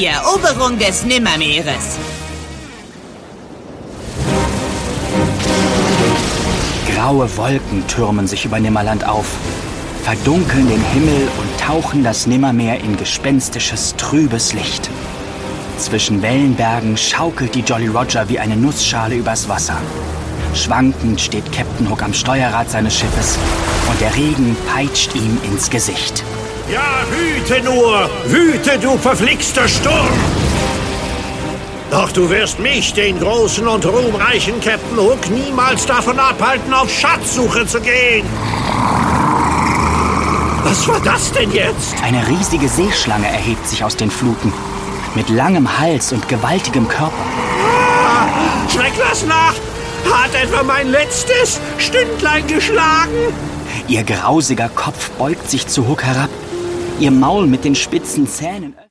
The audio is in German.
die Eroberung des Nimmermeeres. Graue Wolken türmen sich über Nimmerland auf, verdunkeln den Himmel und tauchen das Nimmermeer in gespenstisches, trübes Licht. Zwischen Wellenbergen schaukelt die Jolly Roger wie eine Nussschale übers Wasser. Schwankend steht Captain Hook am Steuerrad seines Schiffes und der Regen peitscht ihm ins Gesicht. Ja, wüte nur! Wüte, du verflixter Sturm! Doch du wirst mich, den großen und ruhmreichen Captain Hook, niemals davon abhalten, auf Schatzsuche zu gehen! Was war das denn jetzt? Eine riesige Seeschlange erhebt sich aus den Fluten. Mit langem Hals und gewaltigem Körper. Ah, schreck was nach! Hat etwa mein letztes Stündlein geschlagen? Ihr grausiger Kopf beugt sich zu Hook herab. Ihr Maul mit den spitzen Zähnen